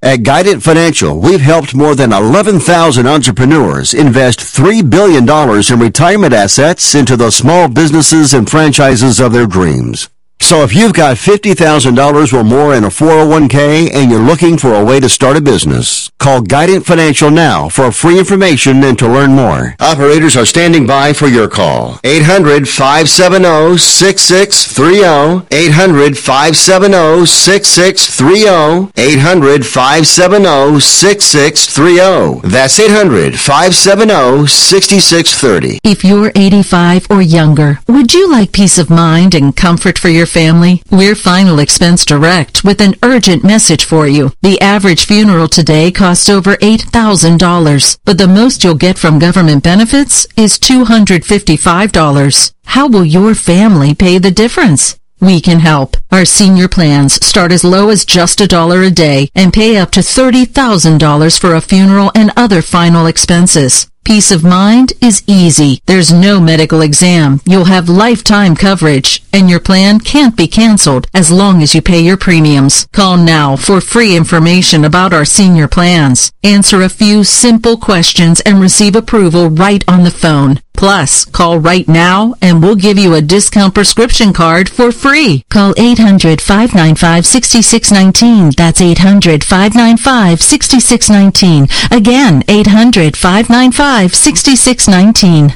At Guidant Financial, we've helped more than eleven thousand entrepreneurs invest three billion dollars in retirement assets into the small businesses and franchises of their dreams. So if you've got fifty thousand dollars or more in a four oh one k and you're looking for a way to start a business, call Guidant Financial now for free information and to learn more. Operators are standing by for your call. eight hundred, five seven zero, six six three zero. eight hundred, five seven zero, six six three zero. eight hundred, five seven zero, six six three zero. That's eight hundred, five seven zero, six six three zero. If you're eighty-five or younger, would you like peace of mind and comfort for your family? We're Final Expense Direct with an urgent message for you. The average funeral today costs over eight thousand dollars, but the most you'll get from government benefits is two hundred fifty-five dollars. How will your family pay the difference? We can help. Our senior plans start as low as just a dollar a day and pay up to thirty thousand dollars for a funeral and other final expenses. Peace of mind is easy. There's no medical exam. You'll have lifetime coverage, and your plan can't be canceled as long as you pay your premiums. Call now for free information about our senior plans. Answer a few simple questions and receive approval right on the phone. Plus, call right now and we'll give you a discount prescription card for free. Call eight hundred, five nine five, six six one nine. That's eight hundred, five nine five, six six one nine. Again, eight hundred, five nine five, six six one nine.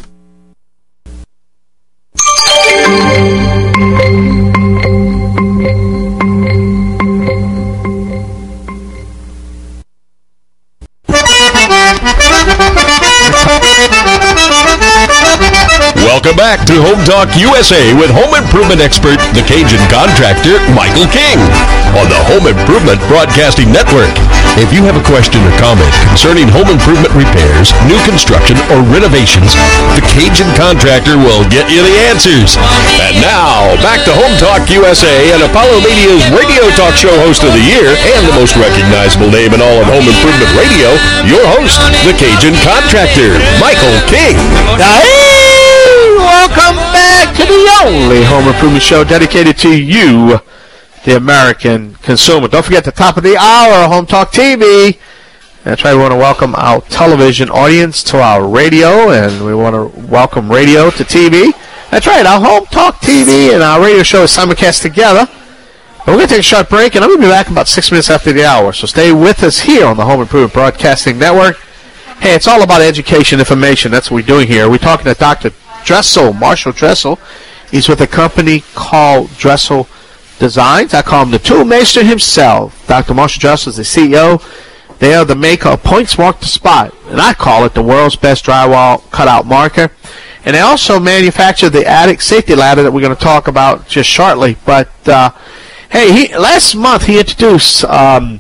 Welcome back to Home Talk U S A with home improvement expert, the Cajun contractor, Michael King, on the Home Improvement Broadcasting Network. If you have a question or comment concerning home improvement repairs, new construction, or renovations, the Cajun contractor will get you the answers. And now, back to Home Talk U S A and Apollo Media's radio talk show host of the year and the most recognizable name in all of home improvement radio, your host, the Cajun contractor, Michael King. Hey! Welcome back to the only home improvement show dedicated to you, the American consumer. Don't forget the top of the hour, Home Talk T V. That's right, we want to welcome our television audience to our radio, and we want to welcome radio to T V. That's right, our Home Talk T V and our radio show is simulcast together. And we're going to take a short break, and I'm going to be back about six minutes after the hour. So stay with us here on the Home Improvement Broadcasting Network. Hey, it's all about education, information. That's what we're doing here. We're talking to Doctor Dressel, Marshall Dressel. He's with a company called Dressel Designs. I call him the Toolmaster himself. Doctor Marshall Dressel is the C E O. They are the maker of Points Mark the Spot, and I call it the world's best drywall cutout marker. And they also manufacture the attic safety ladder that we're going to talk about just shortly. But uh, hey, he, last month he introduced um,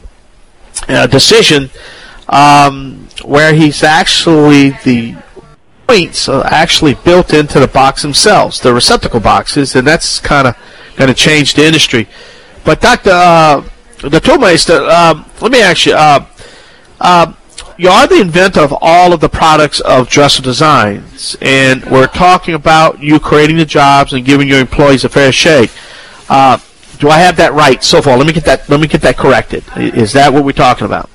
a decision um, where he's actually the points are actually built into the box themselves, the receptacle boxes, and that's kind of going to change the industry. But Doctor Uh, the Toolmaster, uh, let me ask you, uh, uh, you are the inventor of all of the products of Dressel Designs, and we're talking about you creating the jobs and giving your employees a fair shake. Uh, do I have that right so far? Let me get that. Let me get that corrected. Is that what we're talking about?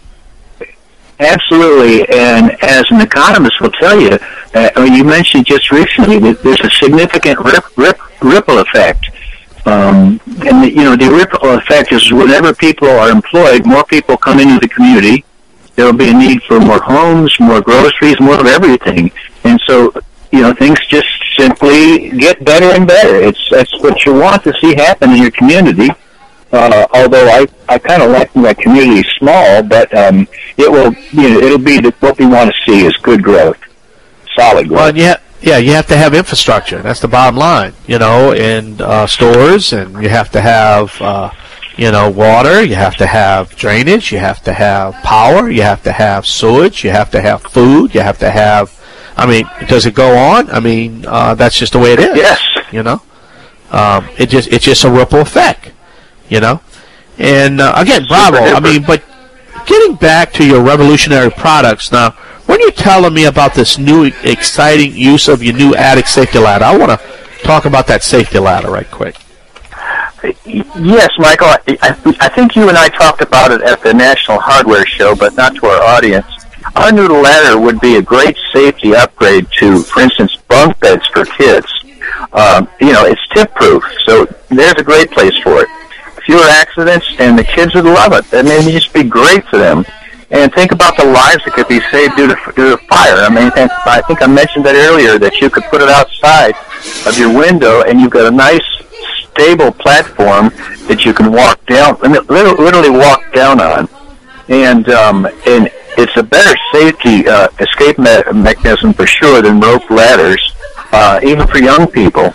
Absolutely, and as an economist will tell you, uh, you mentioned just recently that there's a significant rip, rip, ripple effect. Um, and, the, you know, the ripple effect is whenever people are employed, more people come into the community. There will be a need for more homes, more groceries, more of everything. And so, you know, things just simply get better and better. It's that's what you want to see happen in your community. Uh, although I, I kind of like my community small, but um, it will, you know, it'll be the, what we want to see is good growth, solid growth. Well, and yeah, yeah, you have to have infrastructure. That's the bottom line, you know, and uh, stores, and you have to have, uh, you know, water. You have to have drainage. You have to have power. You have to have sewage. You have to have food. You have to have. I mean, does it go on? I mean, uh, that's just the way it is. Yes. You know, um, it just it's just a ripple effect. You know, and uh, again, bravo. I mean, but getting back to your revolutionary products now, when you're telling me about this new exciting use of your new attic safety ladder, I want to talk about that safety ladder right quick. Yes, Michael. I, I, I think you and I talked about it at the National Hardware Show, but not to our audience. Our new ladder would be a great safety upgrade to, for instance, bunk beds for kids. Um, you know, it's tip-proof, so there's a great place for it. Fewer accidents, and the kids would love it. I mean, it'd just be great for them. And think about the lives that could be saved due to, due to fire. I mean, I think I mentioned that earlier, that you could put it outside of your window, and you've got a nice, stable platform that you can walk down, literally walk down on. And um, and it's a better safety uh, escape me- mechanism for sure than rope ladders, uh, even for young people.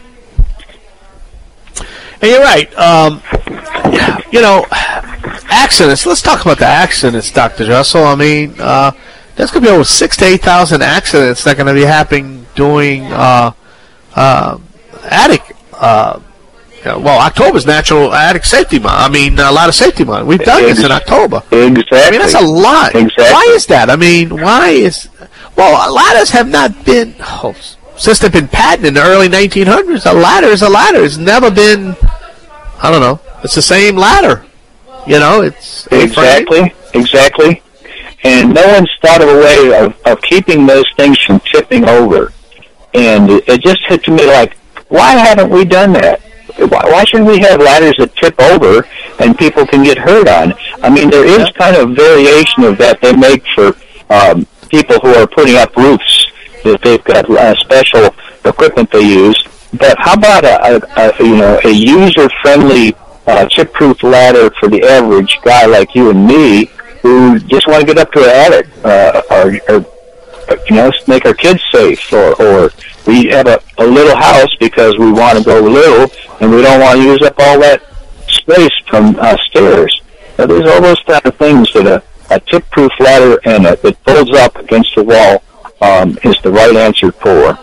And you're right. Um, you know, accidents. Let's talk about the accidents, Doctor Dressel. I mean, uh, there's going to be over six to eight thousand accidents that are going to be happening during uh, uh, attic. Uh, well, October's Natural Attic Safety Month. I mean, a lot of safety month. We've done this in October. Exactly. I mean, that's a lot. Exactly. Why is that? I mean, why is? Well, ladders have not been. Oh, since they've been patented in the early nineteen hundreds, a ladder is a ladder. It's never been, I don't know, it's the same ladder. You know, it's... Exactly, exactly. And no one's thought of a way of, of keeping those things from tipping over. And it, it just hit to me like, why haven't we done that? Why, why shouldn't we have ladders that tip over and people can get hurt on? I mean, there is kind of variation of that they make for um, people who are putting up roofs. That they've got uh, special equipment they use, but how about a, a, a you know a user-friendly uh, tip-proof ladder for the average guy like you and me who just want to get up to an attic, uh, or, or you know make our kids safe, or, or we have a, a little house because we want to go little and we don't want to use up all that space from uh, stairs. Now, there's all those kind of things that a, a tip-proof ladder and a, that folds up against the wall. Um, is the right answer for.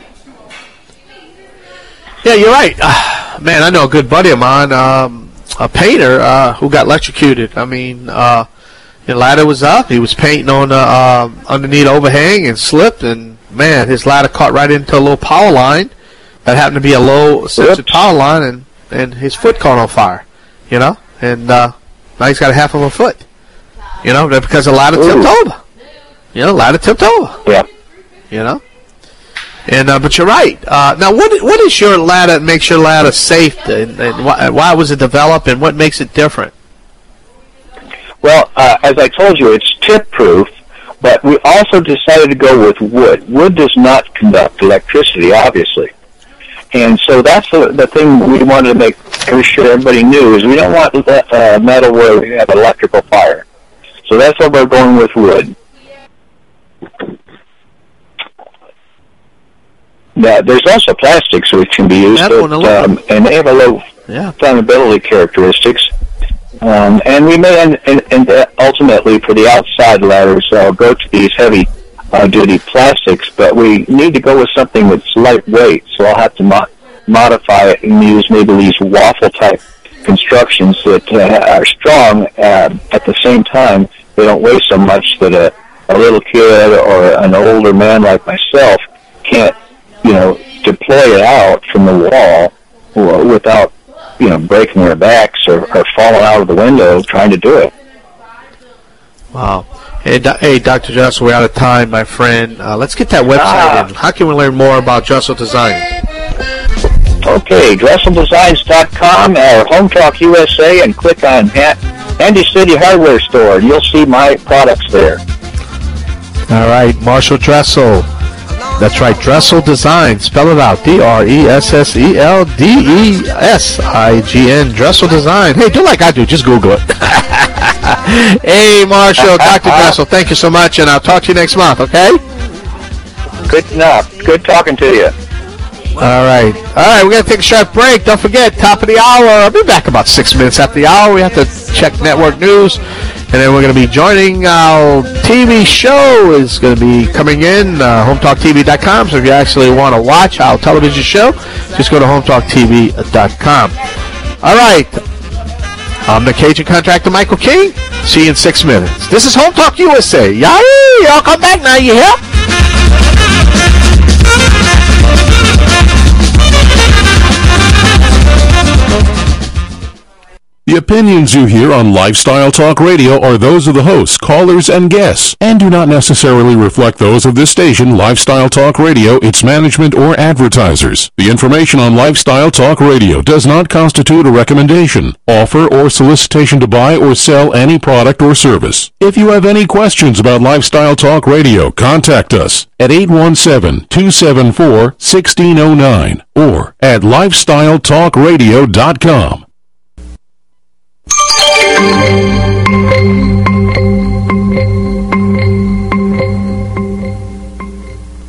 Yeah, you're right. Uh, man, I know a good buddy of mine, um, a painter, uh, who got electrocuted. I mean, uh, the ladder was up. He was painting on the uh, underneath overhang and slipped, and man, his ladder caught right into a little power line that happened to be a low sensitive power line, and, and his foot caught on fire. You know, and uh, now he's got a half of a foot. You know, because the ladder tipped over. You know, ladder tipped over. Yeah. You know, and uh, but you're right. Uh, now, what what is your ladder that makes your ladder safe, and, and why, why was it developed, and what makes it different? Well, uh, as I told you, it's tip-proof, but we also decided to go with wood. Wood does not conduct electricity, obviously, and so that's the, the thing we wanted to make sure everybody knew is we don't want uh, metal where we have electrical fire. So that's why we're going with wood. Now, there's also plastics which can be used, but, um, and they have a low yeah. flammability characteristics. Um, and we may, and, and, and ultimately, for the outside ladders, uh, go to these heavy-duty uh, plastics, but we need to go with something that's lightweight, so I'll have to mo- modify it and use maybe these waffle-type constructions that uh, are strong uh, at the same time. They don't weigh so much that a, a little kid or an older man like myself can't, you know, deploy it out from the wall without, you know, breaking their backs or, or falling out of the window trying to do it. Wow. Hey, do, hey Doctor Dressel, we're out of time, my friend. Uh, let's get that website ah. in. How can we learn more about Dressel Designs? Okay, Dressel Designs dot com or Home Talk U S A, and click on Handy City Hardware Store, and you'll see my products there. All right, Marshall Dressel. That's right, Dressel Design. Spell it out. D R E S S E L D E S I G N. Dressel Design. Hey, do like I do. Just Google it. Hey, Marshall, Doctor Dressel, thank you so much, and I'll talk to you next month, okay? Good enough. Good talking to you. All right. All right, we're going to take a short break. Don't forget, top of the hour. I'll be back about six minutes after the hour. We have to check network news. And then we're going to be joining our T V show is going to be coming in, uh, home talk T V dot com. So if you actually want to watch our television show, just go to home talk T V dot com. All right. I'm the Cajun contractor, Michael King. See you in six minutes. This is Home Talk U S A. Yay! Y'all come back now, you hear? opinions you hear on Lifestyle Talk Radio are those of the hosts, callers, and guests, and do not necessarily reflect those of this station, Lifestyle Talk Radio, its management, or advertisers. The information on Lifestyle Talk Radio does not constitute a recommendation, offer, or solicitation to buy or sell any product or service. If you have any questions about Lifestyle Talk Radio, contact us at eight one seven, two seven four, one six zero nine or at lifestyle talk radio dot com.